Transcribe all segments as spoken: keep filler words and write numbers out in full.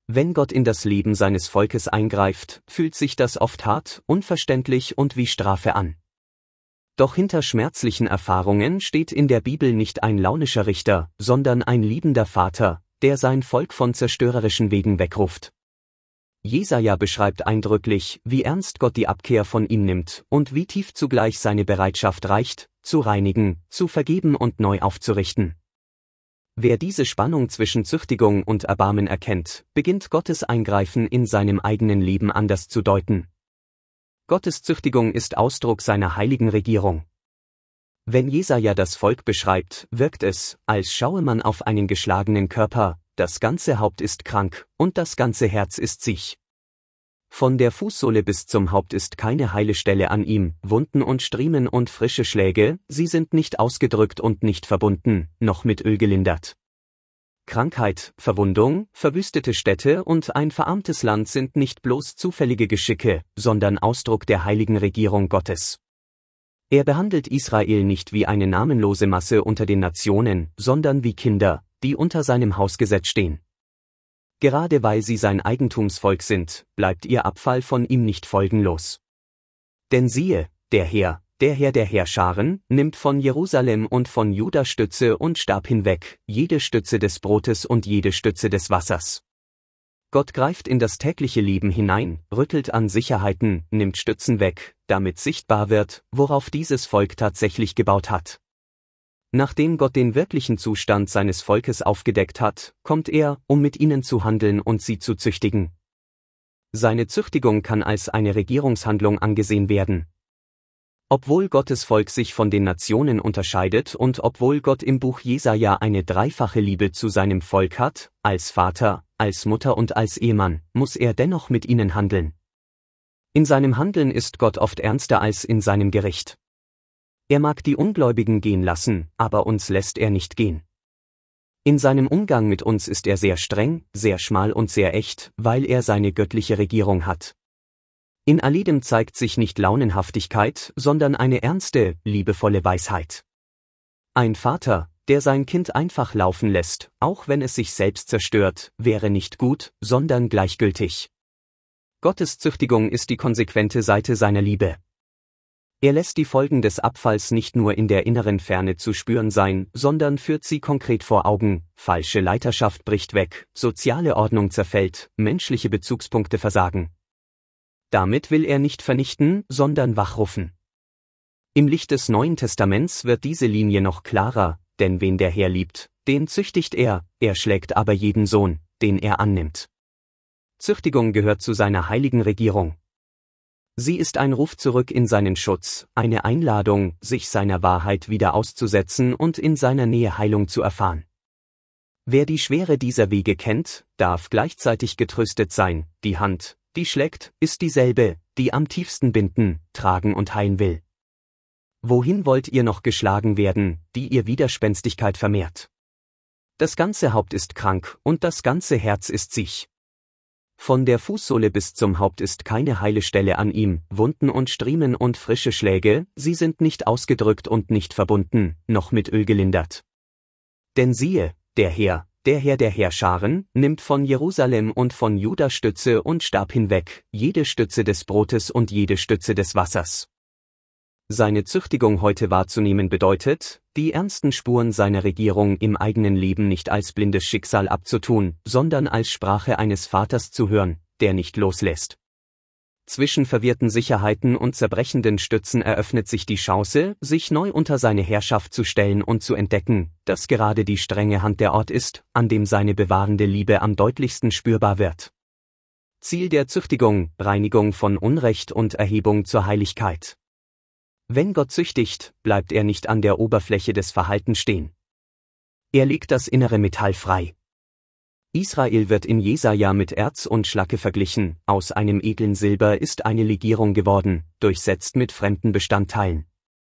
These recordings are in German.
Wenn Gott in das Leben seines Volkes eingreift, fühlt sich das oft hart, unverständlich und wie Strafe an. Doch hinter schmerzlichen Erfahrungen steht in der Bibel nicht ein launischer Richter, sondern ein liebender Vater, der sein Volk von zerstörerischen Wegen wegruft. Jesaja beschreibt eindrücklich, wie ernst Gott die Abkehr von ihm nimmt und wie tief zugleich seine Bereitschaft reicht, zu reinigen, zu vergeben und neu aufzurichten. Wer diese Spannung zwischen Züchtigung und Erbarmen erkennt, beginnt Gottes Eingreifen in seinem eigenen Leben anders zu deuten. Gottes Züchtigung ist Ausdruck seiner heiligen Regierung. Wenn Jesaja das Volk beschreibt, wirkt es, als schaue man auf einen geschlagenen Körper, das ganze Haupt ist krank, und das ganze Herz ist siech. Von der Fußsohle bis zum Haupt ist keine heile Stelle an ihm, Wunden und Striemen und frische Schläge, sie sind nicht ausgedrückt und nicht verbunden, noch mit Öl gelindert. Krankheit, Verwundung, verwüstete Städte und ein verarmtes Land sind nicht bloß zufällige Geschicke, sondern Ausdruck der heiligen Regierung Gottes. Er behandelt Israel nicht wie eine namenlose Masse unter den Nationen, sondern wie Kinder, die unter seinem Hausgesetz stehen. Gerade weil sie sein Eigentumsvolk sind, bleibt ihr Abfall von ihm nicht folgenlos. Denn siehe, der Herr, der Herr der Heerscharen, nimmt von Jerusalem und von Juda Stütze und Stab hinweg, jede Stütze des Brotes und jede Stütze des Wassers. Gott greift in das tägliche Leben hinein, rüttelt an Sicherheiten, nimmt Stützen weg, damit sichtbar wird, worauf dieses Volk tatsächlich gebaut hat. Nachdem Gott den wirklichen Zustand seines Volkes aufgedeckt hat, kommt er, um mit ihnen zu handeln und sie zu züchtigen. Seine Züchtigung kann als eine Regierungshandlung angesehen werden. Obwohl Gottes Volk sich von den Nationen unterscheidet und obwohl Gott im Buch Jesaja eine dreifache Liebe zu seinem Volk hat, als Vater, als Mutter und als Ehemann, muss er dennoch mit ihnen handeln. In seinem Handeln ist Gott oft ernster als in seinem Gericht. Er mag die Ungläubigen gehen lassen, aber uns lässt er nicht gehen. In seinem Umgang mit uns ist er sehr streng, sehr schmal und sehr echt, weil er seine göttliche Regierung hat. In alledem zeigt sich nicht Launenhaftigkeit, sondern eine ernste, liebevolle Weisheit. Ein Vater, der sein Kind einfach laufen lässt, auch wenn es sich selbst zerstört, wäre nicht gut, sondern gleichgültig. Gottes Züchtigung ist die konsequente Seite seiner Liebe. Er lässt die Folgen des Abfalls nicht nur in der inneren Ferne zu spüren sein, sondern führt sie konkret vor Augen, falsche Leiterschaft bricht weg, soziale Ordnung zerfällt, menschliche Bezugspunkte versagen. Damit will er nicht vernichten, sondern wachrufen. Im Licht des Neuen Testaments wird diese Linie noch klarer, denn wen der Herr liebt, den züchtigt er, er schlägt aber jeden Sohn, den er annimmt. Züchtigung gehört zu seiner heiligen Regierung. Sie ist ein Ruf zurück in seinen Schutz, eine Einladung, sich seiner Wahrheit wieder auszusetzen und in seiner Nähe Heilung zu erfahren. Wer die Schwere dieser Wege kennt, darf gleichzeitig getröstet sein, die Hand, die schlägt, ist dieselbe, die am tiefsten binden, tragen und heilen will. Wohin wollt ihr noch geschlagen werden, die ihr Widerspenstigkeit vermehrt? Das ganze Haupt ist krank und das ganze Herz ist siech. Von der Fußsohle bis zum Haupt ist keine heile Stelle an ihm, Wunden und Striemen und frische Schläge, sie sind nicht ausgedrückt und nicht verbunden, noch mit Öl gelindert. Denn siehe, der Herr, der Herr der Heerscharen, nimmt von Jerusalem und von Juda Stütze und Stab hinweg, jede Stütze des Brotes und jede Stütze des Wassers. Seine Züchtigung heute wahrzunehmen bedeutet, die ernsten Spuren seiner Regierung im eigenen Leben nicht als blindes Schicksal abzutun, sondern als Sprache eines Vaters zu hören, der nicht loslässt. Zwischen verwirrten Sicherheiten und zerbrechenden Stützen eröffnet sich die Chance, sich neu unter seine Herrschaft zu stellen und zu entdecken, dass gerade die strenge Hand der Ort ist, an dem seine bewahrende Liebe am deutlichsten spürbar wird. Ziel der Züchtigung, Reinigung von Unrecht und Erhebung zur Heiligkeit. Wenn Gott züchtigt, bleibt er nicht an der Oberfläche des Verhaltens stehen. Er legt das innere Metall frei. Israel wird in Jesaja mit Erz und Schlacke verglichen, aus einem edlen Silber ist eine Legierung geworden, durchsetzt mit fremden Bestandteilen.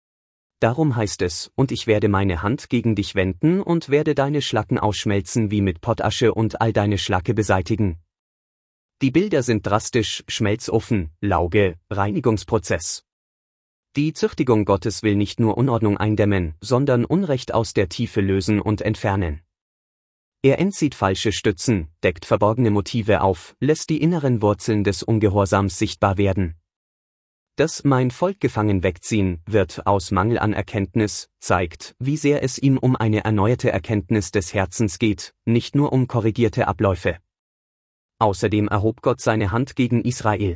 Darum heißt es, und ich werde meine Hand gegen dich wenden und werde deine Schlacken ausschmelzen wie mit Pottasche und all deine Schlacke beseitigen. Die Bilder sind drastisch, Schmelzofen, Lauge, Reinigungsprozess. Die Züchtigung Gottes will nicht nur Unordnung eindämmen, sondern Unrecht aus der Tiefe lösen und entfernen. Er entzieht falsche Stützen, deckt verborgene Motive auf, lässt die inneren Wurzeln des Ungehorsams sichtbar werden. Das mein Volk gefangen wegziehen wird aus Mangel an Erkenntnis, zeigt, wie sehr es ihm um eine erneuerte Erkenntnis des Herzens geht, nicht nur um korrigierte Abläufe. Außerdem erhob Gott seine Hand gegen Israel.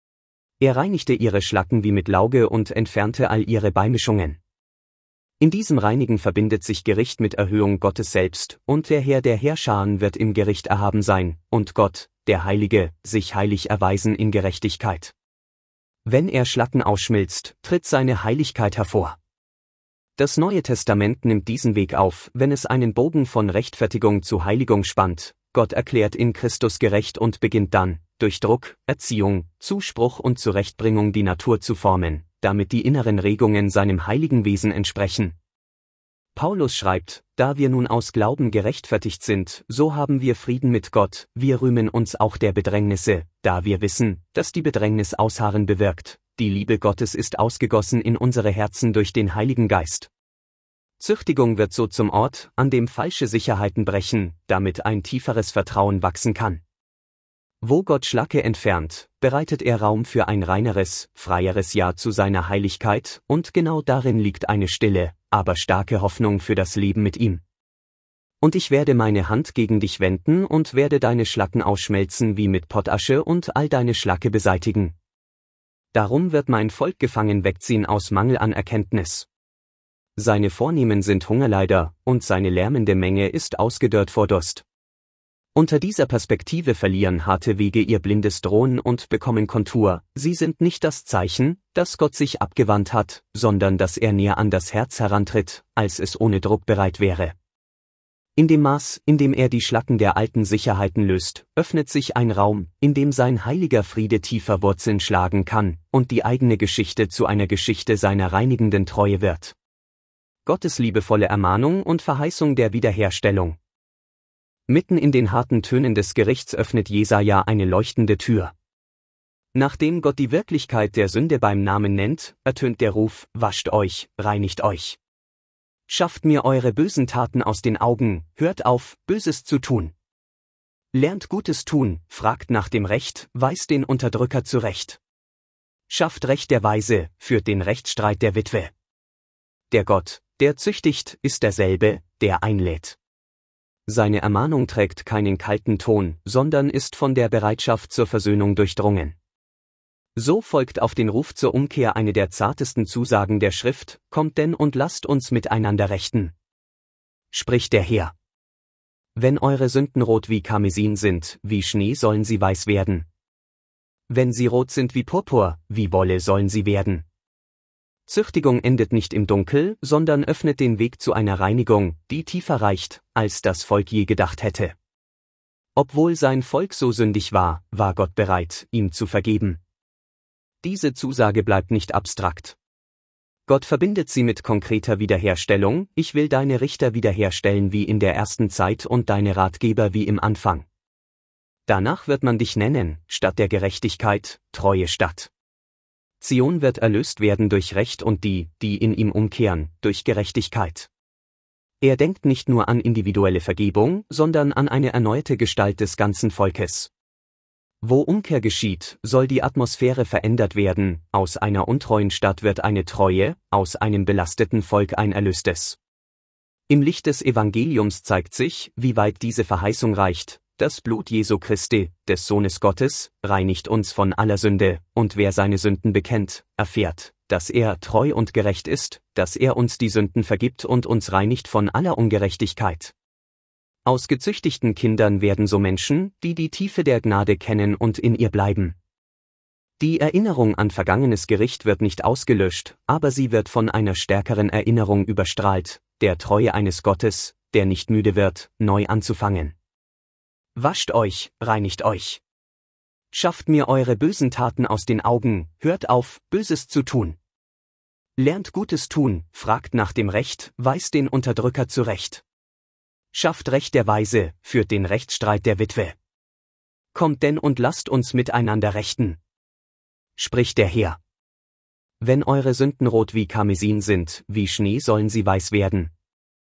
Er reinigte ihre Schlacken wie mit Lauge und entfernte all ihre Beimischungen. In diesem Reinigen verbindet sich Gericht mit Erhöhung Gottes selbst, und der Herr der Heerscharen wird im Gericht erhaben sein, und Gott, der Heilige, sich heilig erweisen in Gerechtigkeit. Wenn er Schlacken ausschmilzt, tritt seine Heiligkeit hervor. Das Neue Testament nimmt diesen Weg auf, wenn es einen Bogen von Rechtfertigung zu Heiligung spannt. Gott erklärt in Christus gerecht und beginnt dann, durch Druck, Erziehung, Zuspruch und Zurechtbringung die Natur zu formen, damit die inneren Regungen seinem heiligen Wesen entsprechen. Paulus schreibt, da wir nun aus Glauben gerechtfertigt sind, so haben wir Frieden mit Gott, wir rühmen uns auch der Bedrängnisse, da wir wissen, dass die Bedrängnis Ausharren bewirkt, die Liebe Gottes ist ausgegossen in unsere Herzen durch den Heiligen Geist. Züchtigung wird so zum Ort, an dem falsche Sicherheiten brechen, damit ein tieferes Vertrauen wachsen kann. Wo Gott Schlacke entfernt, bereitet er Raum für ein reineres, freieres Ja zu seiner Heiligkeit, und genau darin liegt eine stille, aber starke Hoffnung für das Leben mit ihm. Und ich werde meine Hand gegen dich wenden und werde deine Schlacken ausschmelzen wie mit Pottasche und all deine Schlacke beseitigen. Darum wird mein Volk gefangen wegziehen aus Mangel an Erkenntnis. Seine Vornehmen sind Hungerleider, und seine lärmende Menge ist ausgedörrt vor Durst. Unter dieser Perspektive verlieren harte Wege ihr blindes Drohen und bekommen Kontur, sie sind nicht das Zeichen, dass Gott sich abgewandt hat, sondern dass er näher an das Herz herantritt, als es ohne Druck bereit wäre. In dem Maß, in dem er die Schlacken der alten Sicherheiten löst, öffnet sich ein Raum, in dem sein heiliger Friede tiefer Wurzeln schlagen kann, und die eigene Geschichte zu einer Geschichte seiner reinigenden Treue wird. Gottes liebevolle Ermahnung und Verheißung der Wiederherstellung. Mitten in den harten Tönen des Gerichts öffnet Jesaja eine leuchtende Tür. Nachdem Gott die Wirklichkeit der Sünde beim Namen nennt, ertönt der Ruf: Wascht euch, reinigt euch. Schafft mir eure bösen Taten aus den Augen, hört auf, Böses zu tun. Lernt Gutes tun, fragt nach dem Recht, weist den Unterdrücker zurecht. Schafft Recht der Weise, führt den Rechtsstreit der Witwe. Der Gott, der züchtigt, ist derselbe, der einlädt. Seine Ermahnung trägt keinen kalten Ton, sondern ist von der Bereitschaft zur Versöhnung durchdrungen. So folgt auf den Ruf zur Umkehr eine der zartesten Zusagen der Schrift: Kommt denn und lasst uns miteinander rechten. Spricht der Herr. Wenn eure Sünden rot wie Karmesin sind, wie Schnee sollen sie weiß werden. Wenn sie rot sind wie Purpur, wie Wolle sollen sie werden. Züchtigung endet nicht im Dunkel, sondern öffnet den Weg zu einer Reinigung, die tiefer reicht, als das Volk je gedacht hätte. Obwohl sein Volk so sündig war, war Gott bereit, ihm zu vergeben. Diese Zusage bleibt nicht abstrakt. Gott verbindet sie mit konkreter Wiederherstellung: Ich will deine Richter wiederherstellen wie in der ersten Zeit und deine Ratgeber wie im Anfang. Danach wird man dich nennen, Stadt der Gerechtigkeit, treue Stadt. Zion wird erlöst werden durch Recht und die, die in ihm umkehren, durch Gerechtigkeit. Er denkt nicht nur an individuelle Vergebung, sondern an eine erneuerte Gestalt des ganzen Volkes. Wo Umkehr geschieht, soll die Atmosphäre verändert werden, aus einer untreuen Stadt wird eine treue, aus einem belasteten Volk ein erlöstes. Im Licht des Evangeliums zeigt sich, wie weit diese Verheißung reicht: Das Blut Jesu Christi, des Sohnes Gottes, reinigt uns von aller Sünde, und wer seine Sünden bekennt, erfährt, dass er treu und gerecht ist, dass er uns die Sünden vergibt und uns reinigt von aller Ungerechtigkeit. Aus gezüchtigten Kindern werden so Menschen, die die Tiefe der Gnade kennen und in ihr bleiben. Die Erinnerung an vergangenes Gericht wird nicht ausgelöscht, aber sie wird von einer stärkeren Erinnerung überstrahlt, der Treue eines Gottes, der nicht müde wird, neu anzufangen. Wascht euch, reinigt euch. Schafft mir eure bösen Taten aus den Augen, hört auf, Böses zu tun. Lernt Gutes tun, fragt nach dem Recht, weist den Unterdrücker zurecht. Schafft Recht der Weise, führt den Rechtsstreit der Witwe. Kommt denn und lasst uns miteinander rechten. Spricht der Herr. Wenn eure Sünden rot wie Karmesin sind, wie Schnee sollen sie weiß werden.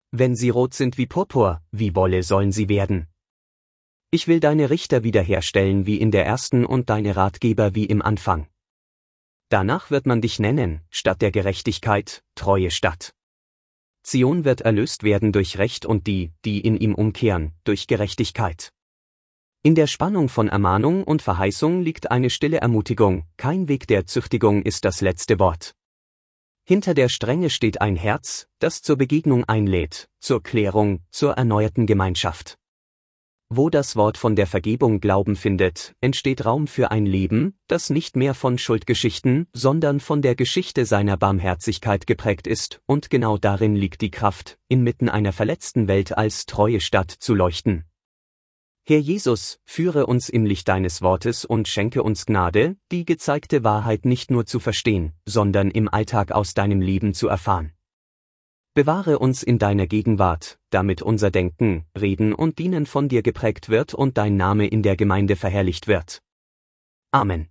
Wenn sie rot sind wie Purpur, wie Wolle sollen sie werden. Ich will deine Richter wiederherstellen wie in der ersten und deine Ratgeber wie im Anfang. Danach wird man dich nennen, Stadt der Gerechtigkeit, treue Stadt. Zion wird erlöst werden durch Recht und die, die in ihm umkehren, durch Gerechtigkeit. In der Spannung von Ermahnung und Verheißung liegt eine stille Ermutigung, kein Weg der Züchtigung ist das letzte Wort. Hinter der Strenge steht ein Herz, das zur Begegnung einlädt, zur Klärung, zur erneuerten Gemeinschaft. Wo das Wort von der Vergebung Glauben findet, entsteht Raum für ein Leben, das nicht mehr von Schuldgeschichten, sondern von der Geschichte seiner Barmherzigkeit geprägt ist, und genau darin liegt die Kraft, inmitten einer verletzten Welt als treue Stadt zu leuchten. Herr Jesus, führe uns im Licht deines Wortes und schenke uns Gnade, die gezeigte Wahrheit nicht nur zu verstehen, sondern im Alltag aus deinem Leben zu erfahren. Bewahre uns in deiner Gegenwart, damit unser Denken, Reden und Dienen von dir geprägt wird und dein Name in der Gemeinde verherrlicht wird. Amen.